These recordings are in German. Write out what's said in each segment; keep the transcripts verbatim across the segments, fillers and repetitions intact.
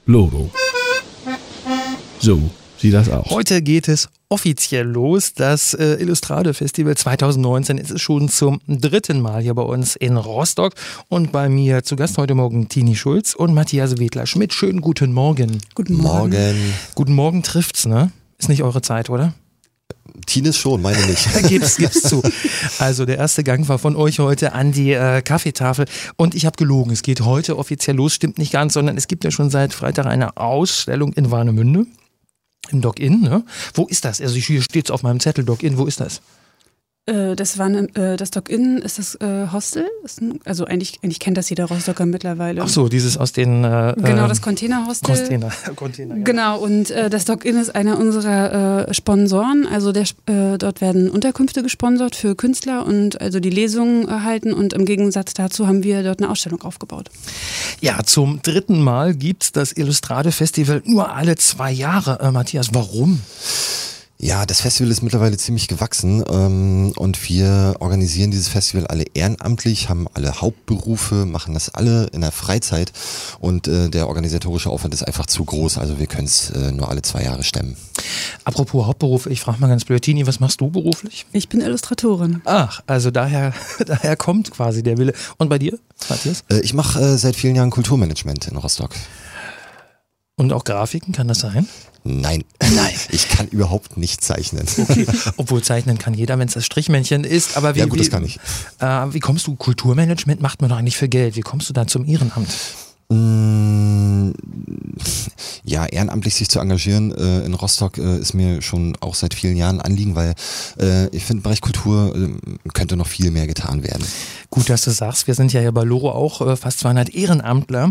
Logo. So sieht das aus. Heute geht es offiziell los. Das äh, Illustrade Festival zwanzig neunzehn ist schon zum dritten Mal hier bei uns in Rostock. Und bei mir zu Gast heute Morgen Tini Schulz und Matthias Wedler-Schmidt. Schönen guten Morgen. Guten Morgen. Morgen. Guten Morgen trifft's, ne? Ist nicht eure Zeit, oder? Tines schon, meine nicht. gib's, gib's zu. Also der erste Gang war von euch heute an die äh, Kaffeetafel und ich habe gelogen. Es geht heute offiziell los, stimmt nicht ganz, sondern es gibt ja schon seit Freitag eine Ausstellung in Warnemünde im Dock-In. Ne? Wo ist das? Also hier steht es auf meinem Zettel, Dock-In, wo ist das? Das war ne, das Dock-In, ist das äh, Hostel? Ist ein, also eigentlich, eigentlich kennt das jeder Rostocker mittlerweile. Ach so, dieses aus den... Äh, genau, das Container-Hostel. Container, Container, ja. Genau, und äh, das Dock-In ist einer unserer äh, Sponsoren. Also der, äh, dort werden Unterkünfte gesponsert für Künstler und also die Lesungen erhalten. Und im Gegensatz dazu haben wir dort eine Ausstellung aufgebaut. Ja, zum dritten Mal gibt es das Illustrade Festival nur alle zwei Jahre. Äh, Matthias, warum? Ja, das Festival ist mittlerweile ziemlich gewachsen ähm, und wir organisieren dieses Festival alle ehrenamtlich, haben alle Hauptberufe, machen das alle in der Freizeit und äh, der organisatorische Aufwand ist einfach zu groß, also wir können es äh, nur alle zwei Jahre stemmen. Apropos Hauptberuf, ich frage mal ganz blöd, Tini, was machst du beruflich? Ich bin Illustratorin. Ach, also daher, daher kommt quasi der Wille. Und bei dir, Matthias? Äh, ich mache äh, seit vielen Jahren Kulturmanagement in Rostock. Und auch Grafiken, kann das sein? Nein. Nein. Ich kann überhaupt nicht zeichnen. Okay. Obwohl zeichnen kann jeder, wenn es das Strichmännchen ist. Aber wie, ja gut, wie, das kann ich. Äh, wie kommst du, Kulturmanagement macht man doch eigentlich für Geld. Wie kommst du da zum Ehrenamt? Mmh, ja, ehrenamtlich sich zu engagieren äh, in Rostock äh, ist mir schon auch seit vielen Jahren ein Anliegen, weil äh, ich finde, im Bereich Kultur äh, könnte noch viel mehr getan werden. Gut, dass du sagst. Wir sind ja hier bei Loro auch äh, fast zweihundert Ehrenamtler.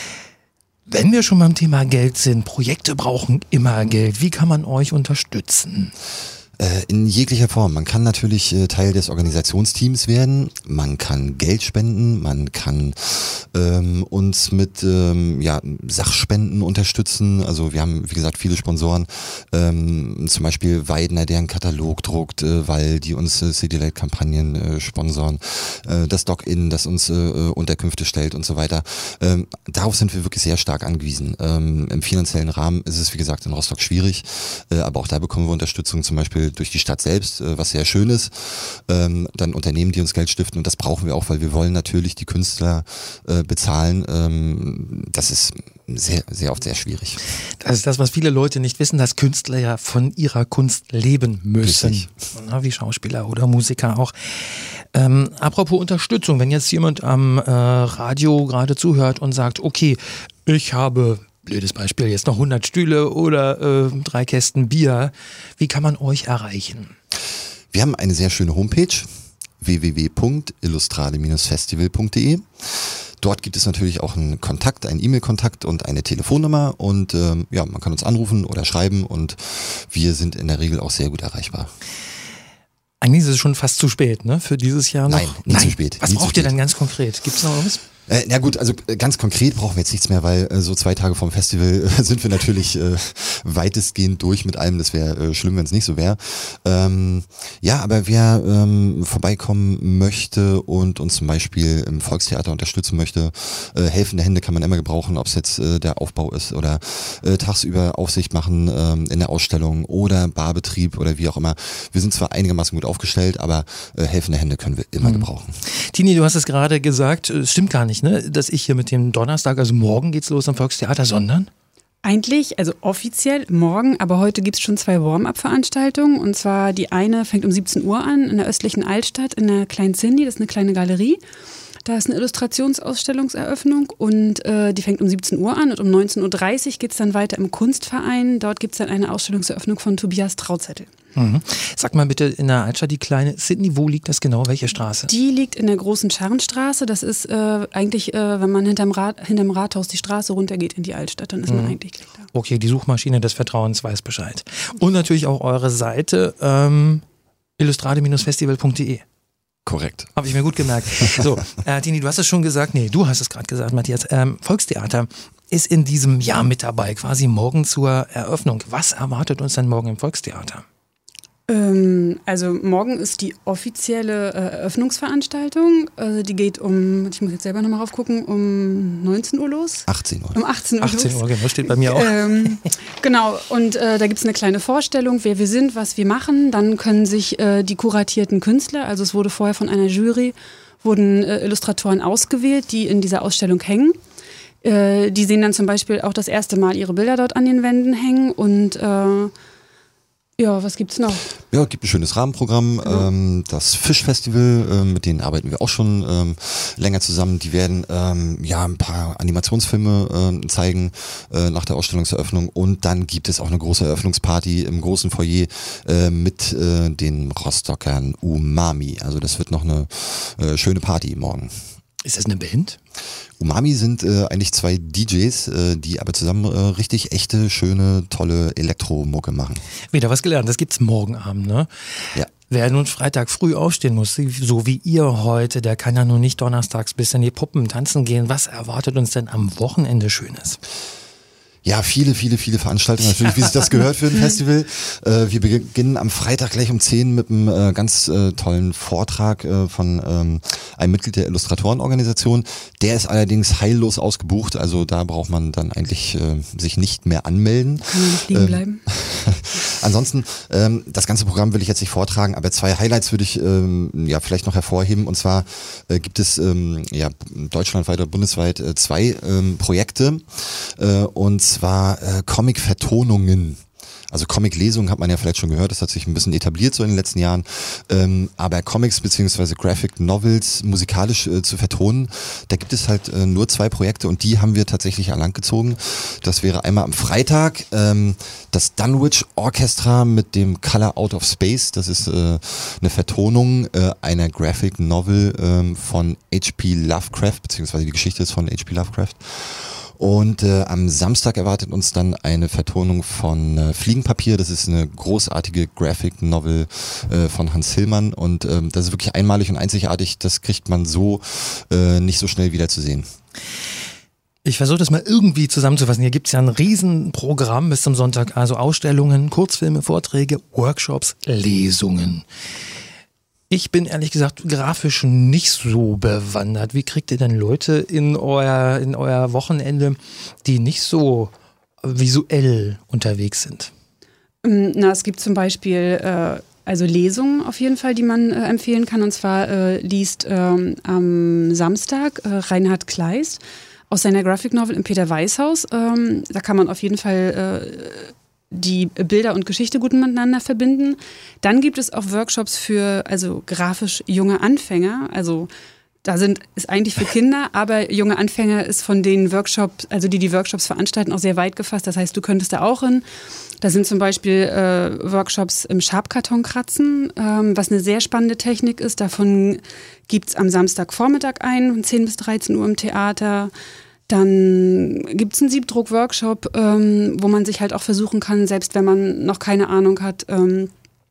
Wenn wir schon beim Thema Geld sind, Projekte brauchen immer Geld. Wie kann man euch unterstützen? In jeglicher Form. Man kann natürlich äh, Teil des Organisationsteams werden, man kann Geld spenden, man kann ähm, uns mit ähm, ja, Sachspenden unterstützen. Also wir haben, wie gesagt, viele Sponsoren, ähm, zum Beispiel Weidner, der einen Katalog druckt, äh, weil die uns äh, C D-Late-Kampagnen äh, sponsoren, äh, das Dock-In, das uns äh, Unterkünfte stellt und so weiter. Ähm, darauf sind wir wirklich sehr stark angewiesen. Ähm, im finanziellen Rahmen ist es, wie gesagt, in Rostock schwierig, äh, aber auch da bekommen wir Unterstützung, zum Beispiel durch die Stadt selbst, was sehr schön ist. Ähm, dann Unternehmen, die uns Geld stiften und das brauchen wir auch, weil wir wollen natürlich die Künstler äh, bezahlen. Ähm, das ist sehr, sehr oft sehr schwierig. Das ist das, was viele Leute nicht wissen, dass Künstler ja von ihrer Kunst leben müssen. Richtig. Na, wie Schauspieler oder Musiker auch. Ähm, apropos Unterstützung, wenn jetzt jemand am äh, Radio gerade zuhört und sagt, okay, ich habe... blödes Beispiel, jetzt noch hundert Stühle oder äh, drei Kästen Bier. Wie kann man euch erreichen? Wir haben eine sehr schöne Homepage, w w w punkt illustrade festival punkt de. Dort gibt es natürlich auch einen Kontakt, einen E-Mail-Kontakt und eine Telefonnummer und ähm, ja, man kann uns anrufen oder schreiben und wir sind in der Regel auch sehr gut erreichbar. Eigentlich ist es schon fast zu spät, ne? Für dieses Jahr noch? Nein, nie Nein. zu spät. Was nie braucht ihr denn ganz konkret? Gibt es noch was? Äh, na gut, also äh, ganz konkret brauchen wir jetzt nichts mehr, weil äh, so zwei Tage vom Festival äh, sind wir natürlich äh, weitestgehend durch mit allem. Das wäre äh, schlimm, wenn es nicht so wäre. Ähm, ja, aber wer ähm, vorbeikommen möchte und uns zum Beispiel im Volkstheater unterstützen möchte, äh, helfende Hände kann man immer gebrauchen, ob es jetzt äh, der Aufbau ist oder äh, tagsüber Aufsicht machen ähm, in der Ausstellung oder Barbetrieb oder wie auch immer. Wir sind zwar einigermaßen gut aufgestellt, aber äh, helfende Hände können wir immer mhm. gebrauchen. Tini, du hast es gerade gesagt, es stimmt gar nicht. Ne, dass ich hier mit dem Donnerstag, also morgen geht's los am Volkstheater, sondern? Eigentlich, also offiziell morgen, aber heute gibt es schon zwei Warm-up-Veranstaltungen und zwar die eine fängt um siebzehn Uhr an in der östlichen Altstadt in der Kleinen Cindy, das ist eine kleine Galerie. Da ist eine Illustrationsausstellungseröffnung und äh, die fängt um siebzehn Uhr an und um neunzehn Uhr dreißig geht es dann weiter im Kunstverein. Dort gibt es dann eine Ausstellungseröffnung von Tobias Trauzettel. Mhm. Sag mal bitte, in der Altstadt, die kleine Sydney, wo liegt das genau? Welche Straße? Die liegt in der großen Scharnstraße. Das ist äh, eigentlich, äh, wenn man hinterm, Rat, hinterm Rathaus die Straße runtergeht in die Altstadt, dann ist man mhm. eigentlich gleich da. Okay, die Suchmaschine des Vertrauens weiß Bescheid. Und natürlich auch eure Seite ähm, illustrade festival punkt de. Korrekt. Habe ich mir gut gemerkt. So, äh, Tini, du hast es schon gesagt, nee, du hast es gerade gesagt, Matthias. Ähm, Volkstheater ist in diesem Jahr mit dabei, quasi morgen zur Eröffnung. Was erwartet uns denn morgen im Volkstheater? Ähm, also morgen ist die offizielle äh, Eröffnungsveranstaltung. Also die geht um, ich muss jetzt selber nochmal raufgucken, um neunzehn Uhr los. achtzehn Uhr. Um achtzehn Uhr achtzehn los. Uhr, genau, steht bei mir auch. Ähm, genau, und äh, da gibt es eine kleine Vorstellung, wer wir sind, was wir machen. Dann können sich äh, die kuratierten Künstler, also es wurde vorher von einer Jury, wurden äh, Illustratoren ausgewählt, die in dieser Ausstellung hängen. Äh, die sehen dann zum Beispiel auch das erste Mal ihre Bilder dort an den Wänden hängen und äh, ja, was gibt's noch? Ja, es gibt ein schönes Rahmenprogramm. Ja. Ähm, das Fischfestival, ähm, mit denen arbeiten wir auch schon ähm, länger zusammen. Die werden ähm, ja ein paar Animationsfilme ähm, zeigen äh, nach der Ausstellungseröffnung. Und dann gibt es auch eine große Eröffnungsparty im großen Foyer äh, mit äh, den Rostockern Umami. Also das wird noch eine äh, schöne Party morgen. Ist das eine Band? Umami sind äh, eigentlich zwei D Js, äh, die aber zusammen äh, richtig echte, schöne, tolle Elektromucke machen. Wieder was gelernt, das gibt's morgen Abend, ne? Ja. Wer nun Freitag früh aufstehen muss, so wie ihr heute, der kann ja nun nicht donnerstags bis in die Puppen tanzen gehen. Was erwartet uns denn am Wochenende Schönes? Ja, viele, viele, viele Veranstaltungen natürlich, wie sich das gehört für ein Festival. Äh, wir beginnen am Freitag gleich um zehn mit einem äh, ganz äh, tollen Vortrag äh, von ähm, einem Mitglied der Illustratorenorganisation. Der ist allerdings heillos ausgebucht, also da braucht man dann eigentlich äh, sich nicht mehr anmelden. Kann man nicht liegen Ähm, bleiben? Ansonsten, ähm, das ganze Programm will ich jetzt nicht vortragen, aber zwei Highlights würde ich ähm, ja vielleicht noch hervorheben. Und zwar äh, gibt es ähm, ja deutschlandweit oder bundesweit äh, zwei ähm, Projekte äh, und zwar äh, Comic-Vertonungen. Also Comic-Lesungen hat man ja vielleicht schon gehört, das hat sich ein bisschen etabliert so in den letzten Jahren. Ähm, aber Comics bzw. Graphic Novels musikalisch äh, zu vertonen, da gibt es halt äh, nur zwei Projekte und die haben wir tatsächlich an Land gezogen. Das wäre einmal am Freitag ähm, das Dunwich Orchestra mit dem Color Out of Space. Das ist äh, eine Vertonung äh, einer Graphic Novel ähm, von H P Lovecraft, beziehungsweise die Geschichte ist von H P Lovecraft. Und äh, am Samstag erwartet uns dann eine Vertonung von äh, Fliegenpapier. Das ist eine großartige Graphic Novel äh, von Hans Hillmann und ähm, das ist wirklich einmalig und einzigartig. Das kriegt man so äh, nicht so schnell wieder zu sehen. Ich versuche das mal irgendwie zusammenzufassen. Hier gibt's ja ein Riesenprogramm bis zum Sonntag. Also Ausstellungen, Kurzfilme, Vorträge, Workshops, Lesungen. Ich bin ehrlich gesagt grafisch nicht so bewandert. Wie kriegt ihr denn Leute in euer, in euer Wochenende, die nicht so visuell unterwegs sind? Na, es gibt zum Beispiel äh, also Lesungen auf jeden Fall, die man äh, empfehlen kann. Und zwar äh, liest ähm, am Samstag äh, Reinhard Kleist aus seiner Graphic Novel im Peter-Weiß-Haus. Ähm, da kann man auf jeden Fall äh, die Bilder und Geschichte gut miteinander verbinden. Dann gibt es auch Workshops für also grafisch junge Anfänger. Also da sind ist eigentlich für Kinder, aber junge Anfänger ist von den Workshops, also die die Workshops veranstalten, auch sehr weit gefasst. Das heißt, du könntest da auch hin. Da sind zum Beispiel äh, Workshops im Schabkarton kratzen, ähm, was eine sehr spannende Technik ist. Davon gibt es am Samstagvormittag einen, um zehn bis dreizehn Uhr im Theater. Dann gibt es einen Siebdruck-Workshop, ähm, wo man sich halt auch versuchen kann, selbst wenn man noch keine Ahnung hat, ähm,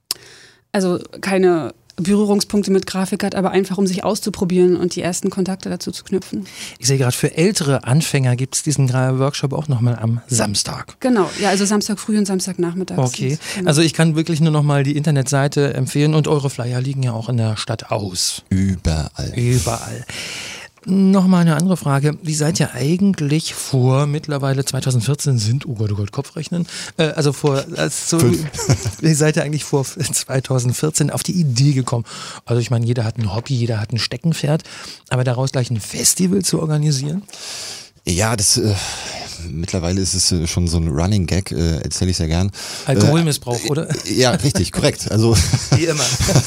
also keine Berührungspunkte mit Grafik hat, aber einfach um sich auszuprobieren und die ersten Kontakte dazu zu knüpfen. Ich sehe gerade, für ältere Anfänger gibt es diesen Workshop auch nochmal am Samstag. Genau, ja, also Samstag früh und Samstagnachmittag. Okay, also ich kann wirklich nur nochmal die Internetseite empfehlen und eure Flyer liegen ja auch in der Stadt aus. Überall. Überall. Nochmal eine andere Frage. Wie seid ihr eigentlich vor mittlerweile zwanzig vierzehn sind, oh Gott, oh Gott, Kopfrechnen, äh, also vor, also, wie seid ihr eigentlich vor zwanzig vierzehn auf die Idee gekommen? Also ich meine, jeder hat ein Hobby, jeder hat ein Steckenpferd, aber daraus gleich ein Festival zu organisieren? Ja, das äh, mittlerweile ist es äh, schon so ein Running Gag, äh, erzähle ich sehr gern. Alkoholmissbrauch, äh, oder? Ja, richtig, korrekt. Also wie immer.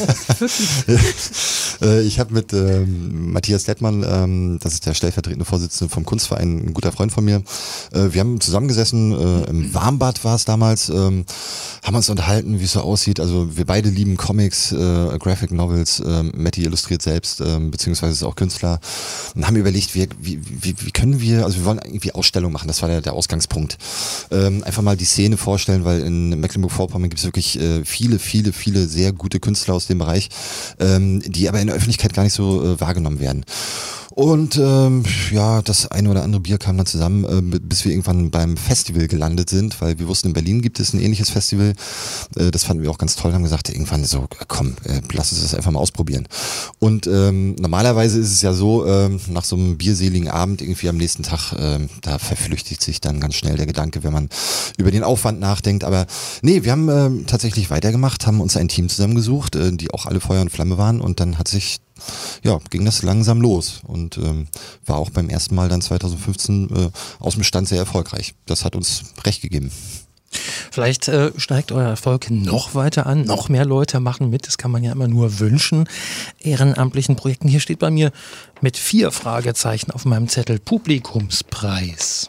äh, ich habe mit ähm, Matthias Lettmann, ähm, das ist der stellvertretende Vorsitzende vom Kunstverein, ein guter Freund von mir. Äh, wir haben zusammengesessen, äh, im Warmbad war es damals, ähm, haben uns unterhalten, wie es so aussieht. Also wir beide lieben Comics, äh, Graphic Novels, äh, Matti illustriert selbst, äh, beziehungsweise ist auch Künstler und haben überlegt, wie, wie, wie, wie können wir, also wir wollen irgendwie Ausstellung machen, das war der, der Ausgangspunkt. Ähm, einfach mal die Szene vorstellen, weil in Mecklenburg-Vorpommern gibt es wirklich äh, viele, viele, viele sehr gute Künstler aus dem Bereich, ähm, die aber in der Öffentlichkeit gar nicht so äh, wahrgenommen werden. Und ähm, ja, das eine oder andere Bier kam dann zusammen, äh, bis wir irgendwann beim Festival gelandet sind, weil wir wussten, in Berlin gibt es ein ähnliches Festival. Äh, das fanden wir auch ganz toll, haben gesagt, irgendwann so, komm, äh, lass uns das einfach mal ausprobieren. Und ähm, normalerweise ist es ja so, ähm, nach so einem bierseligen Abend irgendwie am nächsten Tag, ähm, da verflüchtigt sich dann ganz schnell der Gedanke, wenn man über den Aufwand nachdenkt. Aber nee, wir haben ähm, tatsächlich weitergemacht, haben uns ein Team zusammengesucht, äh, die auch alle Feuer und Flamme waren, und dann hat sich ja, ging das langsam los und ähm, war auch beim ersten Mal dann zwanzig fünfzehn äh, aus dem Stand sehr erfolgreich. Das hat uns recht gegeben. Vielleicht äh, steigt euer Erfolg noch weiter an, noch mehr Leute machen mit, das kann man ja immer nur wünschen, ehrenamtlichen Projekten. Hier steht bei mir mit vier Fragezeichen auf meinem Zettel Publikumspreis.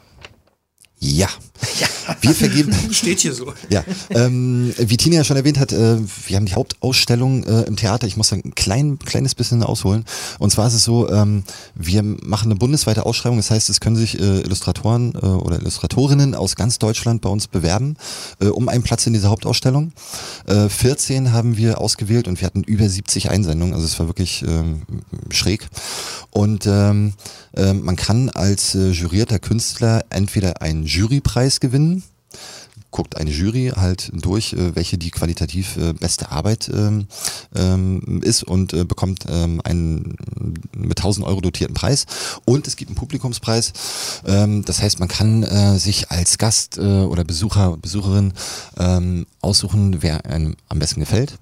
Ja, wir vergeben. Steht hier so. Ja, ähm, wie Tina ja schon erwähnt hat, äh, wir haben die Hauptausstellung äh, im Theater. Ich muss da ein klein, kleines bisschen ausholen. Und zwar ist es so, ähm, wir machen eine bundesweite Ausschreibung. Das heißt, es können sich äh, Illustratoren äh, oder Illustratorinnen aus ganz Deutschland bei uns bewerben, äh, um einen Platz in dieser Hauptausstellung. Äh, vierzehn haben wir ausgewählt und wir hatten über siebzig Einsendungen. Also es war wirklich ähm, schräg. Und ähm, äh, man kann als äh, jurierter Künstler entweder einen Jurypreis gewinnen, guckt eine Jury halt durch, äh, welche die qualitativ äh, beste Arbeit ähm, ähm, ist, und äh, bekommt ähm, einen mit tausend Euro dotierten Preis, und es gibt einen Publikumspreis. Ähm, das heißt, man kann äh, sich als Gast äh, oder Besucher, Besucherin ähm, aussuchen, wer einem am besten gefällt.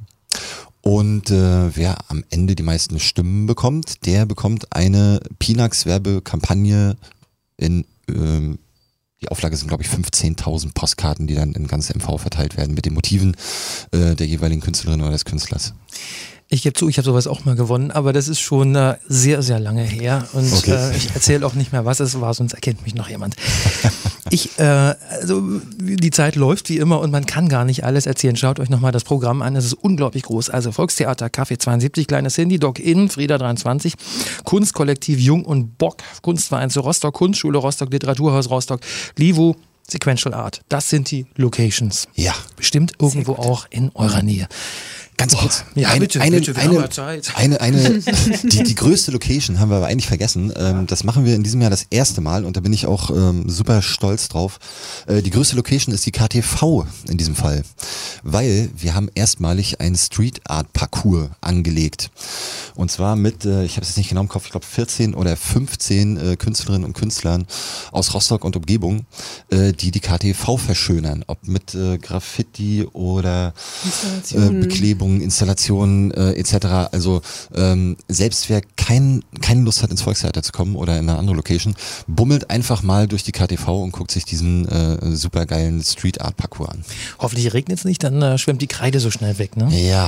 Und äh, wer am Ende die meisten Stimmen bekommt, der bekommt eine Pinax-Werbekampagne in, ähm, die Auflage sind, glaube ich, fünfzehntausend Postkarten, die dann in ganz M V verteilt werden mit den Motiven äh, der jeweiligen Künstlerin oder des Künstlers. Ich gebe zu, ich habe sowas auch mal gewonnen, aber das ist schon äh, sehr, sehr lange her, und Okay. äh, ich erzähle auch nicht mehr, was es war, sonst erkennt mich noch jemand. Ich, äh, also die Zeit läuft wie immer und man kann gar nicht alles erzählen. Schaut euch nochmal das Programm an, es ist unglaublich groß. Also Volkstheater, Café zweiundsiebzig, Kleines Handy, Doc In, Frieda dreiundzwanzig, Kunstkollektiv Jung und Bock, Kunstverein zu Rostock, Kunstschule Rostock, Literaturhaus Rostock, Livo, Sequential Art. Das sind die Locations. Ja. Bestimmt irgendwo auch in eurer Nähe. Ganz kurz. Ja, eine, bitte, eine, bitte, wir eine, haben ja Zeit. Eine, eine, die, die größte Location haben wir aber eigentlich vergessen. Ähm, das machen wir in diesem Jahr das erste Mal, und da bin ich auch ähm, super stolz drauf. Äh, die größte Location ist die K T V in diesem Fall, weil wir haben erstmalig einen Street Art Parcours angelegt. Und zwar mit, äh, ich habe es jetzt nicht genau im Kopf, ich glaube vierzehn oder fünfzehn äh, Künstlerinnen und Künstlern aus Rostock und Umgebung, äh, die die K T V verschönern. Ob mit äh, Graffiti oder äh, Beklebung, Installationen äh, et cetera. Also ähm, selbst wer kein, keine Lust hat, ins Volkstheater zu kommen oder in eine andere Location, bummelt einfach mal durch die K T V und guckt sich diesen äh, supergeilen Street Art Parcours an. Hoffentlich regnet es nicht, dann äh, schwimmt die Kreide so schnell weg, ne? Ja.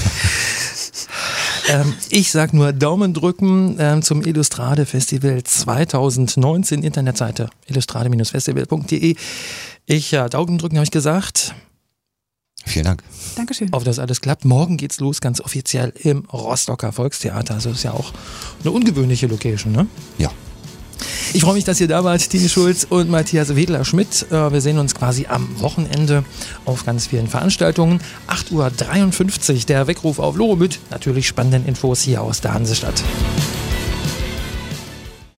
ähm, ich sag nur Daumen drücken ähm, zum Illustrade Festival zwanzig neunzehn, Internetseite illustrade Festival punkt de. Ich, ja, Daumen drücken habe ich gesagt. Vielen Dank. Dankeschön. Auf das alles klappt. Morgen geht's los, ganz offiziell im Rostocker Volkstheater. Also ist ja auch eine ungewöhnliche Location, ne? Ja. Ich freue mich, dass ihr da wart, Tine Schulz und Matthias Wedler-Schmidt. Wir sehen uns quasi am Wochenende auf ganz vielen Veranstaltungen. acht Uhr dreiundfünfzig, der Weckruf auf Loro mit natürlich spannenden Infos hier aus der Hansestadt.